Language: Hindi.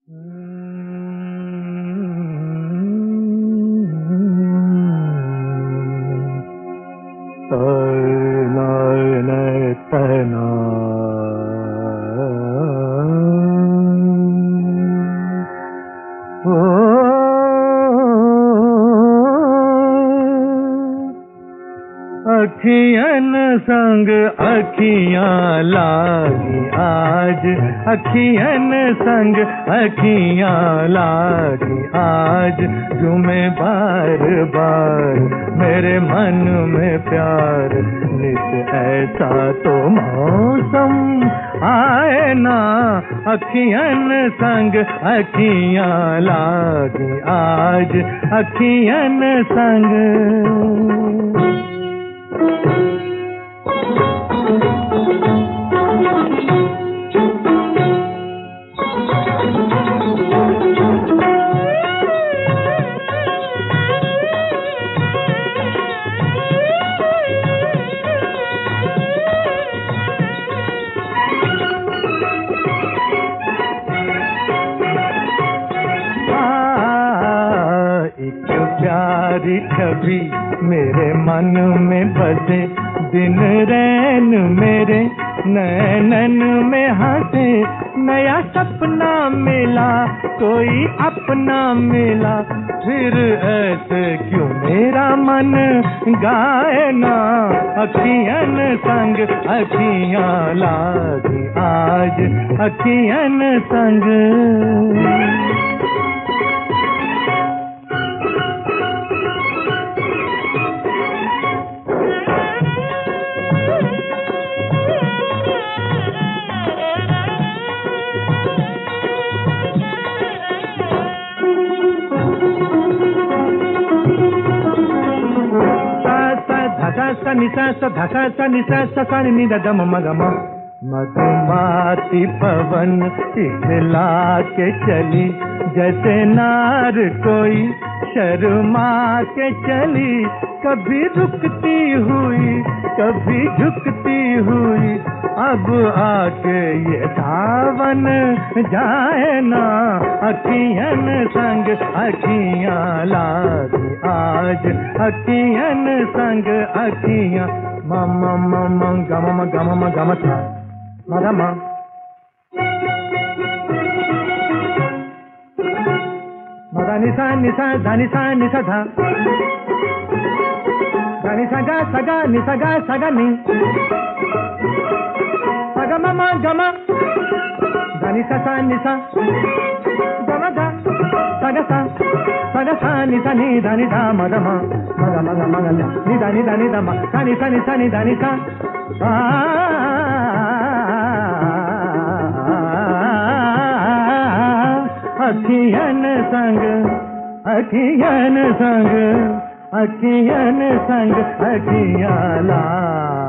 अखियन संग अखियां लागी आज, अखियन संग अखियां लागी आज, झूमे बार बार मेरे मन में प्यार, नित ऐसा तो मौसम आए ना, अखियन संग अखियां लागी आज, अखियन संग। प्यारी छवि मेरे मन में बसे, दिन रैन मेरे नैनन में हंसे, नया सपना मिला कोई अपना मिला, फिर ऐसे क्यों मेरा मन गाए ना, अखियन संग अखियां लागी आज, अखियन संग। निसा सा धसा सा निसा सा सा नि द म ग म, मधुमाती पवन इखला के चली, जैसे नार कोई शर्मा के चली, कभी रुकती हुई कभी झुकती हुई, अब आके ये सावन जाए ना, अखियन संग अखियां लागी आज, अखियन संग अखियां। मम मम गम गम गम था मगम, मगा निसा निसा धनि सा निसा धा, धनि सगा सगा निसगा सगा नि, सगा मम गम धनि सा निसा गम धा, सगा सा निसा नि धनि धा मगम, मग मग मग नि धनि धनि धम सनि सनि सनि धनि सा। अखियन संग अखियन संग अखियन संग अखियां ला।